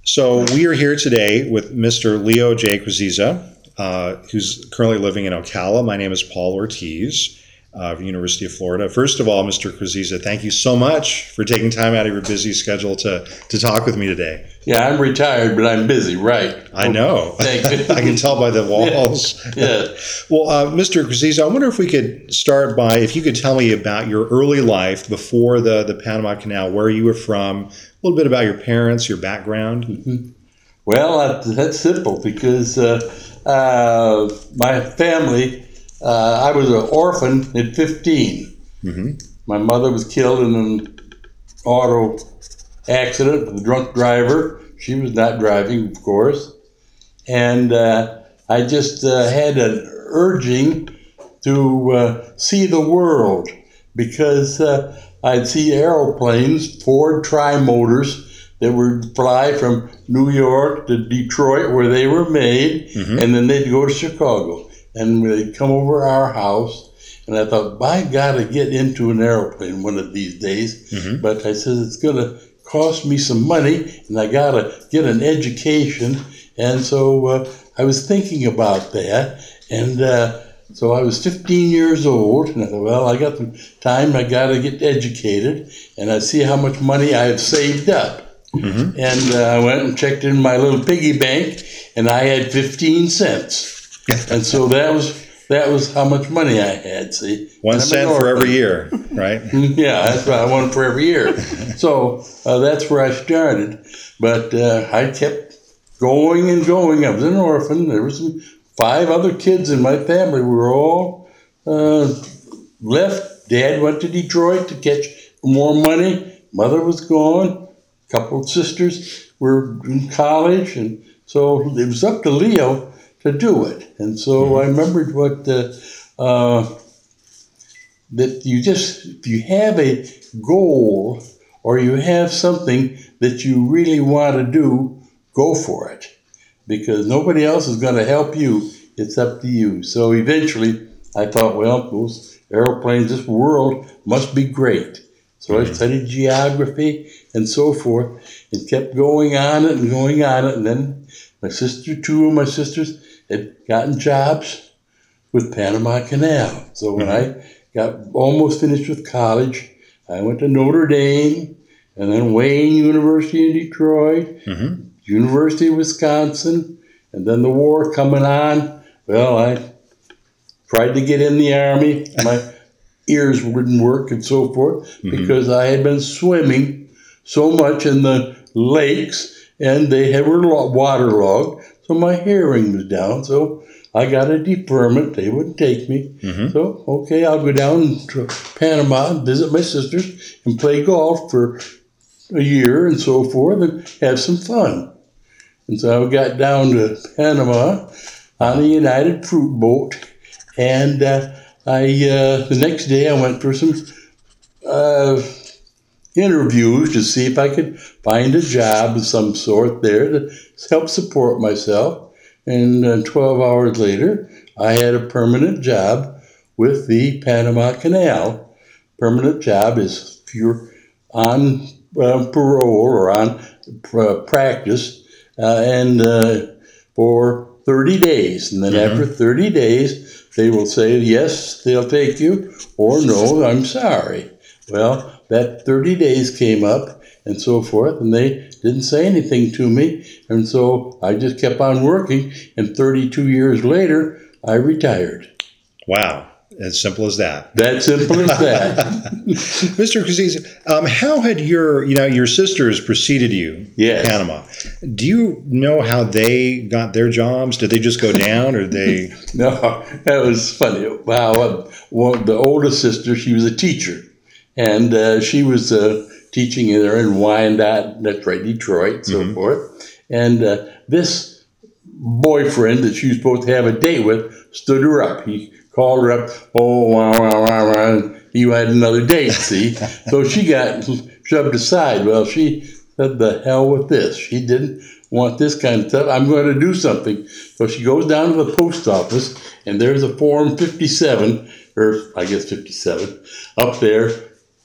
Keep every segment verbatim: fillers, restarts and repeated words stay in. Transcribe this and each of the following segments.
So we are here today with Mister Leo J. Kraziza, uh, who's currently living in Ocala. My name is Paul Ortiz uh, of the University of Florida. First of all, Mister Kraziza, thank you so much for taking time out of your busy schedule to, to talk with me today. Yeah, I'm retired, but I'm busy, right? I know. Thank you. I can tell by the walls. Yeah. yeah. Well, uh, Mister Kraziza, I wonder if we could start by, if you could tell me about your early life before the, the Panama Canal, where you were from, a little bit about your parents, your background. Mm-hmm. Well, that, that's simple because uh, uh, my family, uh, I was an orphan at fifteen. Mm-hmm. My mother was killed in an auto accident with a drunk driver. She was not driving, of course. And uh, I just uh, had an urging to uh, see the world because uh, I'd see airplanes, Ford Tri-Motors, that would fly from New York to Detroit where they were made, mm-hmm. and then they'd go to Chicago. And they'd come over our house. And I thought, by God, I get into an airplane one of these days. Mm-hmm. But I said, it's going to cost me some money, and I got to get an education. And so uh, I was thinking about that. And uh, so I was fifteen years old, and I thought, well, I got some time, I got to get educated, and I see how much money I have saved up. Mm-hmm. And uh, I went and checked in my little piggy bank, and I had fifteen cents. And so that was that was how much money I had, see. One cent for every year, right? Yeah, that's what I wanted for every year. So uh, that's where I started. But uh, I kept going and going. I was an orphan. There were some five other kids in my family. We were all uh, left. Dad went to Detroit to catch more money. Mother was gone. A couple of sisters were in college. And so it was up to Leo to do it. And so mm-hmm. I remembered what, uh, uh, that you just, if you have a goal or you have something that you really want to do, go for it. Because nobody else is going to help you. It's up to you. So eventually I thought, well, those airplanes, this world must be great. So mm-hmm. I studied geography and so forth and kept going on it and going on it. And then my sister, two of my sisters, had gotten jobs with Panama Canal. So when mm-hmm. I got almost finished with college, I went to Notre Dame, and then Wayne University in Detroit, mm-hmm. University of Wisconsin, and then the war coming on. Well, I tried to get in the Army. My ears wouldn't work and so forth mm-hmm. because I had been swimming so much in the lakes, and they had, were waterlogged. So my hearing was down, so I got a deferment. They wouldn't take me. Mm-hmm. So, okay, I'll go down to Panama and visit my sisters and play golf for a year and so forth and have some fun. And so I got down to Panama on a United Fruit boat, and uh, I uh, the next day I went for some uh, interviews to see if I could find a job of some sort there to help support myself. And uh, twelve hours later, I had a permanent job with the Panama Canal. Permanent job is if you're on uh, parole or on uh, practice uh, and uh, for thirty days. And then mm-hmm. after thirty days, they will say, yes, they'll take you, or no, I'm sorry. Well, that thirty days came up and so forth, and they didn't say anything to me. And so I just kept on working, and thirty-two years later, I retired. Wow. As simple as that. That simple as that. Mister Kraziza, um, how had your, you know, your sisters preceded you yes. to Panama? Do you know how they got their jobs? Did they just go down, or they? No, that was funny. Wow, well, the oldest sister, she was a teacher, and uh, she was uh, teaching there in Wyandotte, that's right, Detroit, and so mm-hmm. forth. And uh, this boyfriend that she was supposed to have a date with stood her up. He called her up, oh, wow, wow, wow, wow. He had another date, see? So she got shoved aside. Well, she said, the hell with this. She didn't want this kind of stuff. I'm going to do something. So she goes down to the post office, and there's a Form fifty-seven, or I guess fifty-seven, up there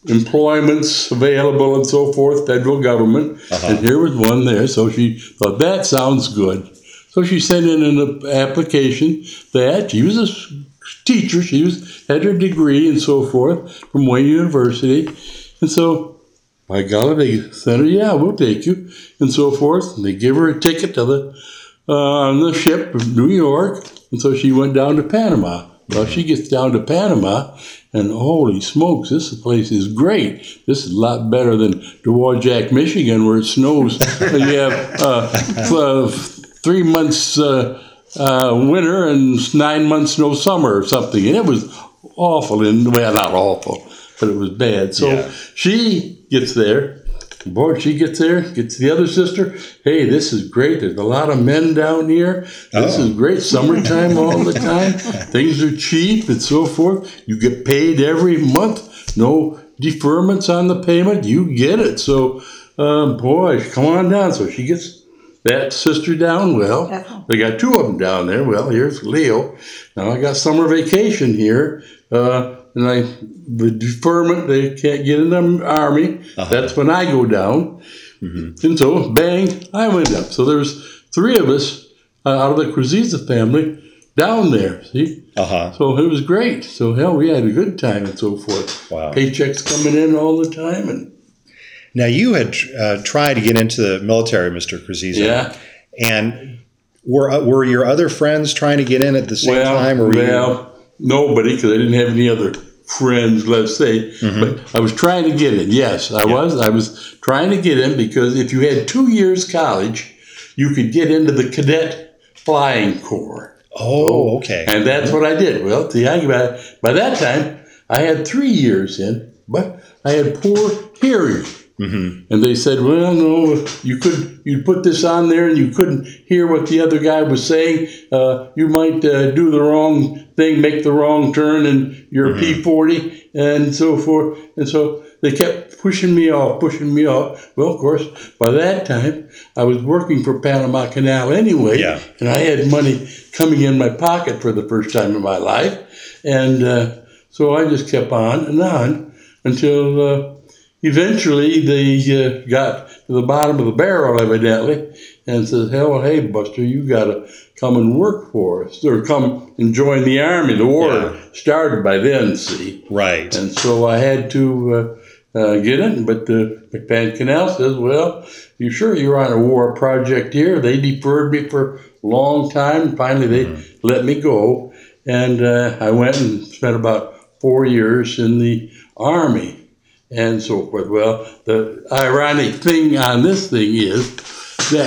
employments available and so forth, federal government. Uh-huh. And here was one there. So she thought, that sounds good. So she sent in an application that she was a teacher. She was had her degree and so forth from Wayne University. And so, by golly, they sent her, yeah, we'll take you, and so forth. And they give her a ticket to the uh, on the ship of New York. And so she went down to Panama. Well, she gets down to Panama, and holy smokes, this place is great. This is a lot better than Dowagiac, Michigan, where it snows. And you have uh, uh, three months uh, uh, winter and nine months no summer or something. And it was awful. And well, not awful, but it was bad. So Yeah. she gets there. Boy, she gets there, gets the other sister. Hey, this is great. There's a lot of men down here. This Oh. is great. Summertime all the time. Things are cheap and so forth. You get paid every month. No deferments on the payment. You get it. So, um, boy, come on down. So she gets that sister down. Well, Oh. they got two of them down there. Well, here's Leo. Now I got summer vacation here. Uh, and I, the deferment, they can't get in the Army. Uh-huh. That's when I go down. Mm-hmm. And so, bang, I went up. So there's three of us uh, out of the Kraziza family down there, see? Uh-huh. So it was great. So, hell, we had a good time and so forth. Wow. Paychecks coming in all the time. And Now, you had uh, tried to get into the military, Mister Kraziza. yeah. And were uh, were your other friends trying to get in at the same Well, time? Or were well, nobody, because I didn't have any other friends, let's say. Mhm. But I was trying to get in. Yes, I Yeah. was. I was trying to get in because if you had two years college, you could get into the cadet flying corps. you, oh, okay. And that's what I did. Well, see, I, by, by that time, I had three years in, but I had poor hearing. Mm-hmm. And they said, well, no, you could, you'd put this on there and you couldn't hear what the other guy was saying. Uh, you might uh, do the wrong thing, make the wrong turn in your Mhm. P forty and so forth. And so they kept pushing me off, pushing me off. Well, of course, by that time, I was working for Panama Canal anyway. Yeah. And I had money coming in my pocket for the first time in my life. And uh, so I just kept on and on until... Uh, Eventually, they uh, got to the bottom of the barrel, evidently, and said, hell, hey, Buster, you got to come and work for us, or come and join the Army. The war Yeah. started by then, see. Right. And so I had to uh, uh, get it, but the McMahon Canal says, well, you sure you're on a war project here? They deferred me for a long time. Finally, they Mhm. let me go, and uh, I went and spent about four years in the Army. And so forth. Well, the ironic thing on this thing is that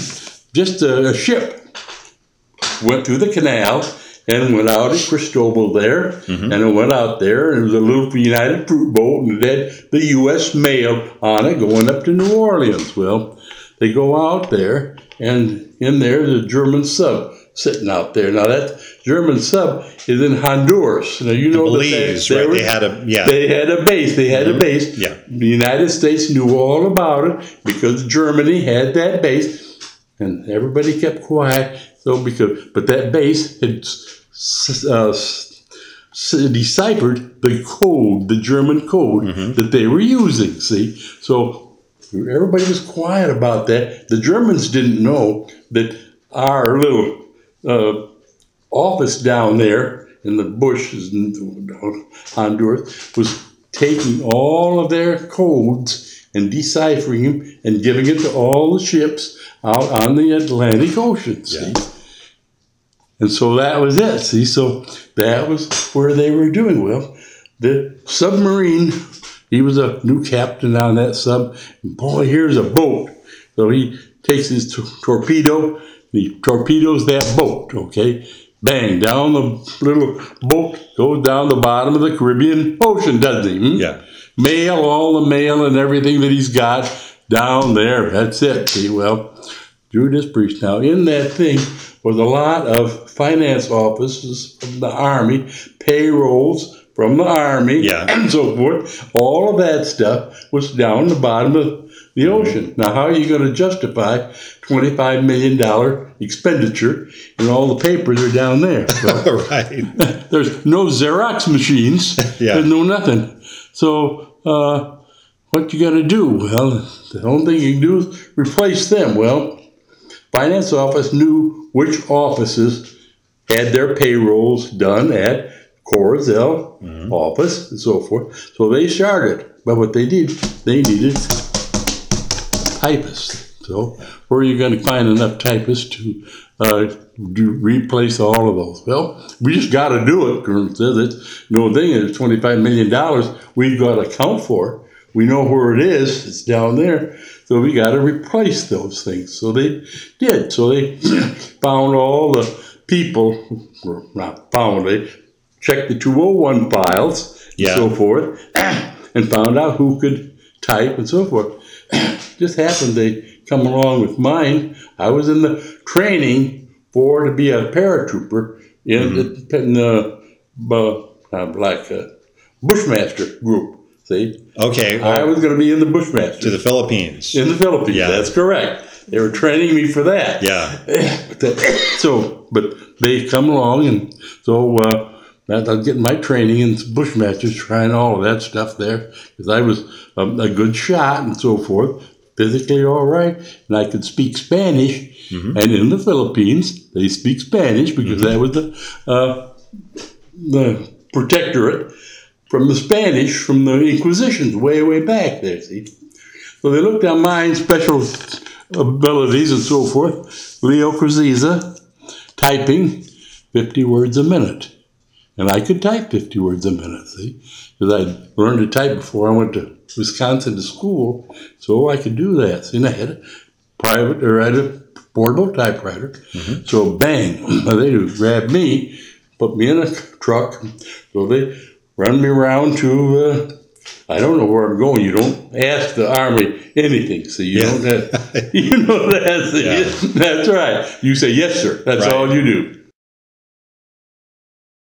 just a, a ship went through the canal and went out at Cristobal there, Mhm. and it went out there, and it was a little United Fruit boat, and it had the U S mail on it going up to New Orleans. Well, they go out there, and in there is a German sub sitting out there. Now, that German sub is in Honduras. Now, you know that Belize, they, they right? were- They had a, yeah. they had a base. They had Mhm. a base. Yeah. The United States knew all about it because Germany had that base, and everybody kept quiet. So because, but that base had s- uh, s- s- deciphered the code, the German code Mhm. that they were using. See, so everybody was quiet about that. The Germans didn't know that our little uh, office down there in the bushes in Honduras was taking all of their codes and deciphering them and giving it to all the ships out on the Atlantic Ocean. See? Yeah. And so that was it. See, so that was where they were doing. Well, the submarine, he was a new captain on that sub. And boy, here's a boat. So he takes his t- torpedo, he torpedoes that boat, okay? Bang, down the little boat, goes down the bottom of the Caribbean Ocean, doesn't he? Hmm? Yeah. Mail, all the mail and everything that he's got down there. That's it. See, well, Judas Priest. Now, in that thing was a lot of finance offices from the Army, payrolls from the Army, Yeah. and so forth. All of that stuff was down the bottom of the ocean. Now, how are you going to justify twenty-five million dollars expenditure and all the papers are down there? Well, Right. there's no Xerox machines. Yeah. There's no nothing. So uh, what you got to do? Well, the only thing you can do is replace them. Well, finance office knew which offices had their payrolls done at Corazell mm-hmm. office and so forth. So they started. But what they did, they needed typists. So where are you going to find enough typists to uh, do, replace all of those? Well, we just got to do it. Colonel says it's no thing. It's twenty-five million dollars we've got to account for. We know where it is. It's down there. So we got to replace those things. So they did. So they found all the people, or not found, they checked the two oh one files yeah. and so forth, and found out who could type and so forth. Just happened they come along with mine. I was in the training for to be a paratrooper in mm-hmm. the, in the uh, like a Bushmaster group. See? Okay. I was going to be in the Bushmaster. To the Philippines. In the Philippines, yeah. That's correct. They were training me for that. Yeah. So, but they come along, and so uh, I was getting my training in Bushmasters, trying all of that stuff there, because I was um, a good shot and so forth, physically all right, and I could speak Spanish. Mm-hmm. And in the Philippines, they speak Spanish because mm-hmm. that was the uh, the protectorate from the Spanish, from the Inquisitions, way, way back there, see. So they looked at mine, special abilities and so forth. Leo Cruziza, typing fifty words a minute. And I could type fifty words a minute, see. Because I learned to type before I went to Wisconsin to school, so I could do that. See, and I had a private, or I had a portable typewriter. Mm-hmm. So bang, they would grab me, put me in a truck. So they run me around to, uh, I don't know where I'm going. You don't ask the Army anything, so you yeah. don't have, you know that. Yeah. That's right. You say, yes, sir. That's right. all you do.